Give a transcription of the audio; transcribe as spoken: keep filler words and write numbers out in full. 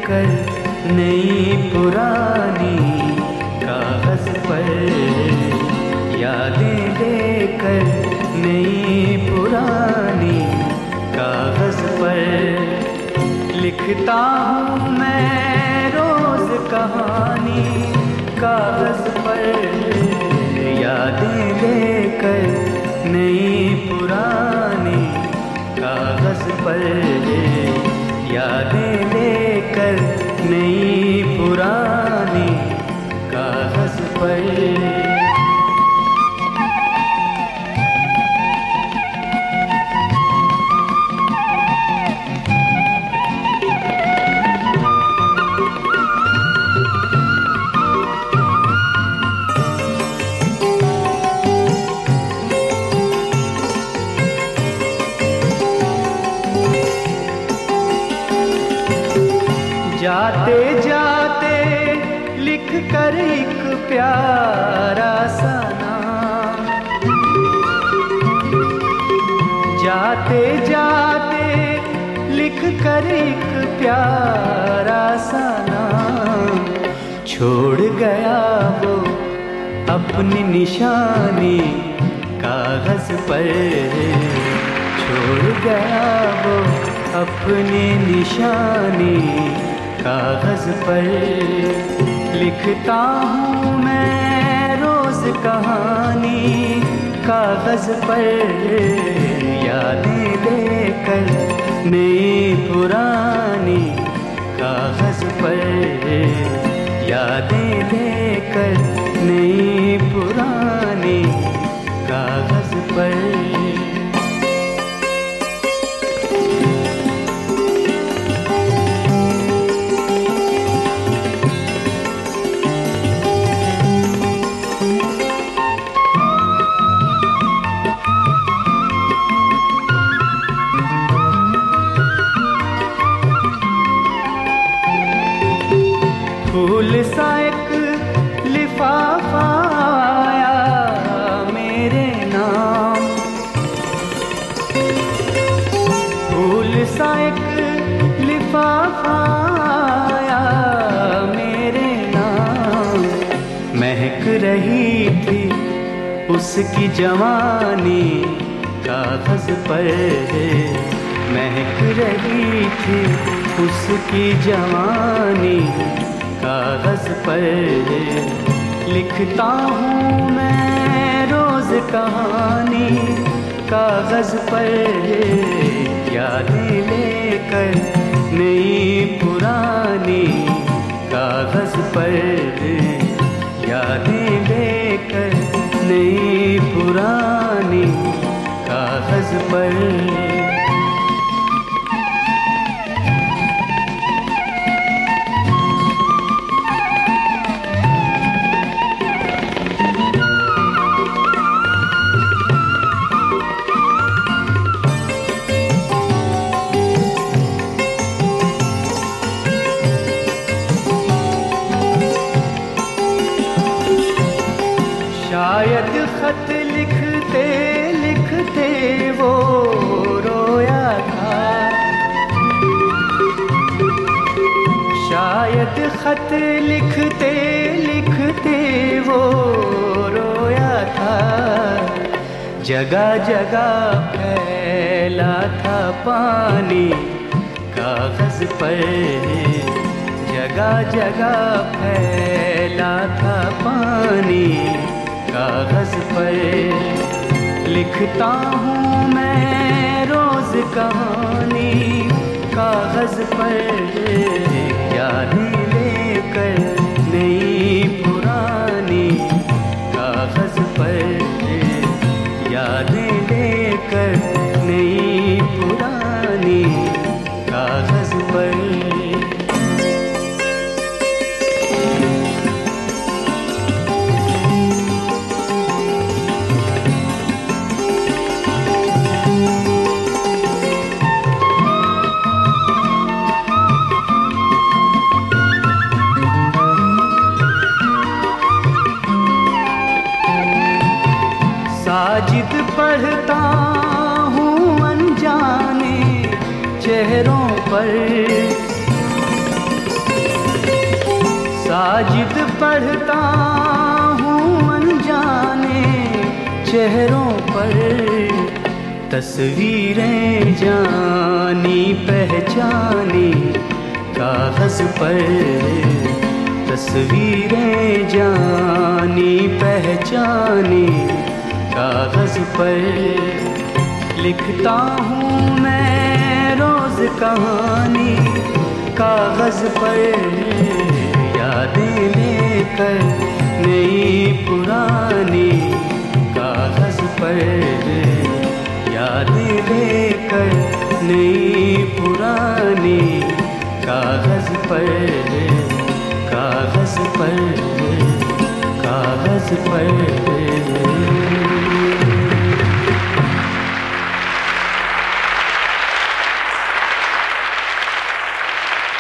लेकर नई पुरानी कागज पर, यादें लेकर नई पुरानी कागज पर लिखता हूँ मैं रोज कहानी कागज पर, यादें लेकर नई पुरानी कागज पर, यादें लेकर नई पुरानी कागज पर। जाते जाते लिख कर एक प्यारा सा नाम, जाते जाते लिख कर एक प्यारा सा नाम, छोड़ गया वो अपनी निशानी कागज पर, छोड़ गया वो अपनी निशानी कागज पर। लिखता हूँ मैं रोज कहानी कागज पर, यादें लेकर नई पुरानी कागज पर, यादें लेकर नई पुरानी कागज पर। फूल सा एक लिफाफा आया मेरे नाम, फूल सा एक लिफाफा आया मेरे नाम, महक रही थी उसकी जवानी कागज पर, महक रही थी उसकी जवानी कागज पर। लिखता हूँ मैं रोज कहानी कागज पर, यादें लेकर नई पुरानी कागज पर, यादें लेकर नई पुरानी कागज पर। शायद खत लिखते लिखते वो रोया था, शायद खत लिखते लिखते वो रोया था, जगह जगह फैला था पानी कागज पर, जगह जगह फैला था पानी कागज पर। लिखता हूँ मैं रोज कहानी कागज पर, यादें लेकर नई पुरानी कागज पर, यादें लेकर नई पुरानी कागज पर। साजिद पढ़ता हूँ अनजाने चेहरों पर, साजिद पढ़ता हूँ अनजाने चेहरों पर, तस्वीरें जानी पहचानी कागज पर, तस्वीरें जानी पहचानी कागज पर। लिखता हूँ मैं रोज कहानी कागज पर, यादें लेकर नई पुरानी कागज पर, यादें लेकर नई पुरानी कागज पर, कागज पर, कागज पर।